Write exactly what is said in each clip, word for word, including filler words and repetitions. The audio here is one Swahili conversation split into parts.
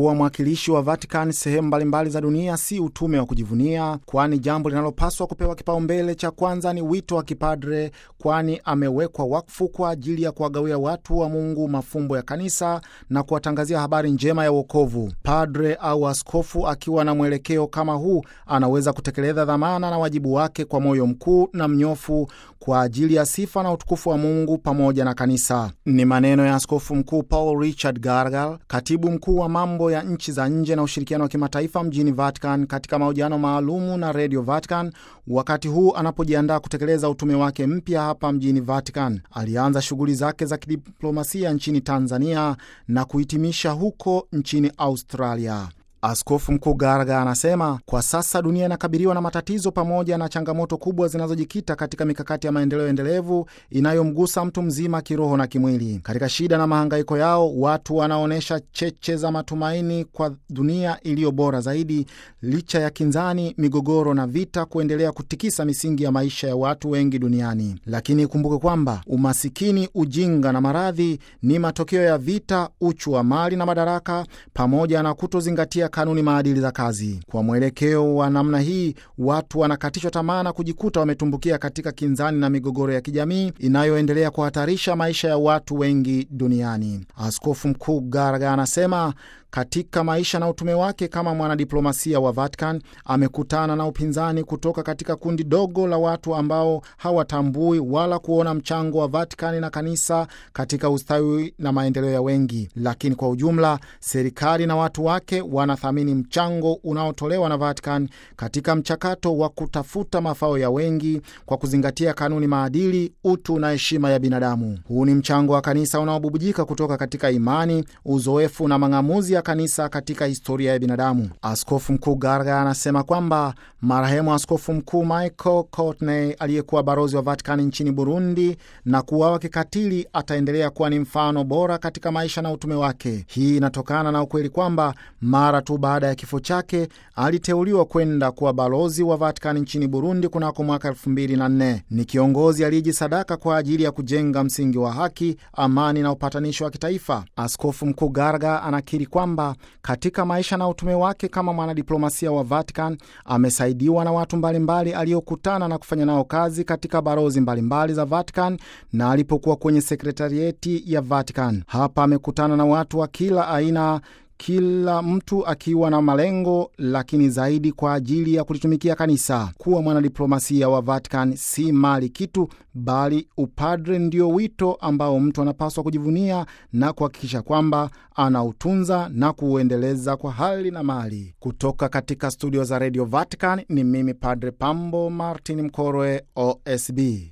Kuwa mwakilishi wa Vatican sehemu mbalimbali za dunia si utume wa kujivunia, kwani jambo linalopaswa kupewa kipaumbele cha kwanza ni wito wa kipadre, kwani amewekwa wakfu kwa ajili ya kuwagawia watu wa Mungu mafumbo ya kanisa na kuwatangazia habari njema ya wokovu. Padre au askofu akiwa na mwelekeo kama huu anaweza kutekeleza dhamana na wajibu wake kwa moyo mkuu na mnyofu kwa ajili ya sifa na utukufu wa Mungu pamoja na kanisa. Ni maneno ya Askofu Mkuu Paul Richard Gargal, katibu mkuu wa mambo ya nchi za nje na ushirikiano wa kimataifa mjini Vatican, katika mahojiano maalumu na Radio Vatican wakati huu anapojiandaa kutekeleza utume wake mpya hapa mjini Vatican. Alianza shughuli zake za kidiplomasia nchini Tanzania na kuhitimisha huko nchini Australia. Askofu Mkuu Garga anasema kwa sasa dunia inakabiliwa na matatizo pamoja na changamoto kubwa zinazojikita katika mikakati ya maendeleo endelevu inayomgusa mtu mzima kiroho na kimwili. Katika shida na mahangaiko yao, watu wanaonesha cheche za matumaini kwa dunia iliyo bora zaidi, licha ya kinzani, migogoro na vita kuendelea kutikisa misingi ya maisha ya watu wengi duniani. Lakini ikumbuke kwamba umasikini, ujinga na maradhi ni matokeo ya vita, uchu wa mali na madaraka, pamoja na kutozingatia kanuni maadili za kazi. Kwa mwelekeo wa namna hii, watu wanakatishwa tamaa na kujikuta wametumbukia katika kinzani na migogoro ya kijamii inayoendelea kuhatarisha maisha ya watu wengi duniani. Askofu Mkuu Garga anasema katika maisha na utume wake kama mwanadiplomasia wa Vatican amekutana na upinzani kutoka katika kundi dogo la watu ambao hawatambui wala kuona mchango wa Vatican na kanisa katika ustawi na maendeleo ya wengi. Lakini kwa ujumla, serikali na watu wake wanathamini mchango unaotolewa na Vatican katika mchakato wa kutafuta mafao ya wengi kwa kuzingatia kanuni maadili, utu na heshima ya binadamu. Huu ni mchango wa kanisa unaobubujika kutoka katika imani, uzoefu na mang'amuzi ya kanisa katika historia ya binadamu. Askofu Mkuu Garga anasema kwamba marehemu Askofu Mkuu Michael Courtney aliyekuwa balozi wa Vatican nchini Burundi na kuuawa kikatili ataendelea kuwa ni mfano bora katika maisha na utume wake. Hii inatokana na ukweli kwamba mara tu baada ya kifo chake aliteuliwa kwenda kuwa balozi wa Vatican nchini Burundi kunako mwaka elfu mbili na nne. Ni kiongozi aliyejisadaka kwa ajili ya kujenga msingi wa haki, amani na upatanisho wa kitaifa. Askofu Mkuu Garga anakiri kwamba katika maisha na utume wake kama mwanadiplomasia wa Vatican amesaidiwa na watu mbalimbali aliokutana na kufanya nao kazi katika balozi mbalimbali za Vatican na alipokuwa kwenye sekretarieti ya Vatican. Hapa amekutana na watu wa kila aina, kila mtu akiwa na malengo, lakini zaidi kwa ajili ya kulitumikia kanisa. Kuwa mwanadiplomasia wa Vatican si mali kitu, bali upadre ndio wito ambao mtu anapaswa kujivunia na kuhakikisha kwamba anautunza na kuuendeleza kwa hali na mali. Kutoka katika studio za Radio Vatican ni mimi Padre Pambo Martin Mkorwe, O S B.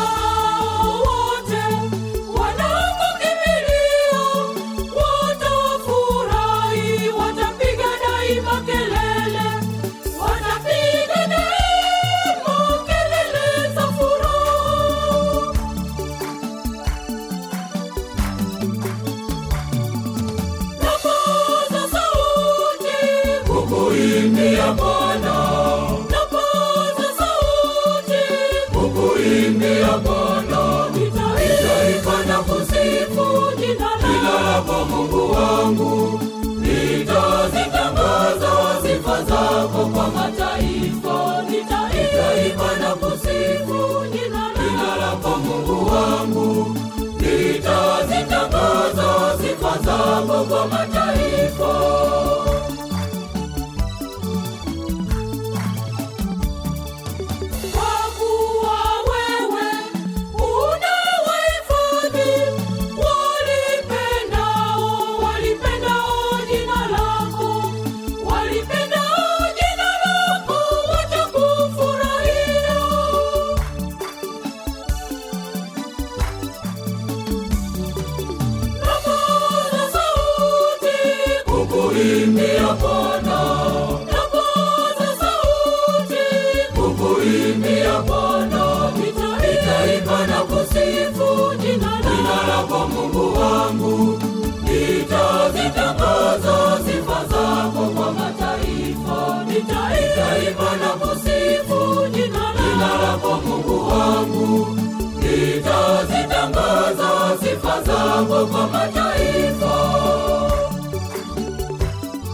Mungu wangu, nitazitangaza sifa zako kwa mataifa, nitaimba na kusifu jina lako Mungu wangu, nitazitangaza sifa zako kwa mataifa. Kukuimbia Bwana, napaza sauti, kukuimbia Bwana, nitaimba na kusifu jina lako Mungu wangu, nitazitangaza sifa zako kwa mataifa, nitaimba na kusifu jina lako Mungu wangu, nitazitangaza sifa zako kwa mataifa.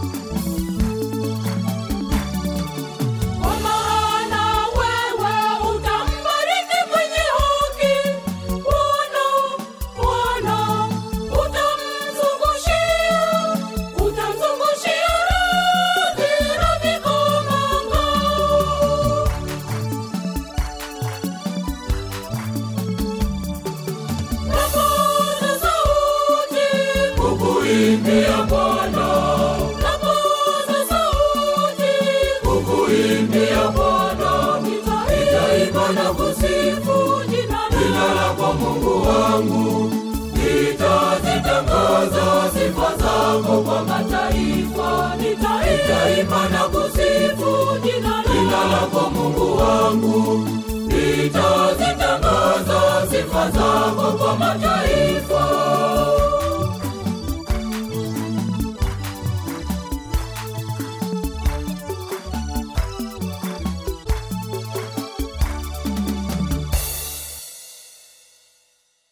nitakuimbia Bwana, nitaimba na kusifu jina lako Mungu wangu. Nitazitangaza sifa zako kwa mataifa, nitaimba na kusifu jina lako Mungu wangu. Nitazitangaza sifa zako kwa mataifa.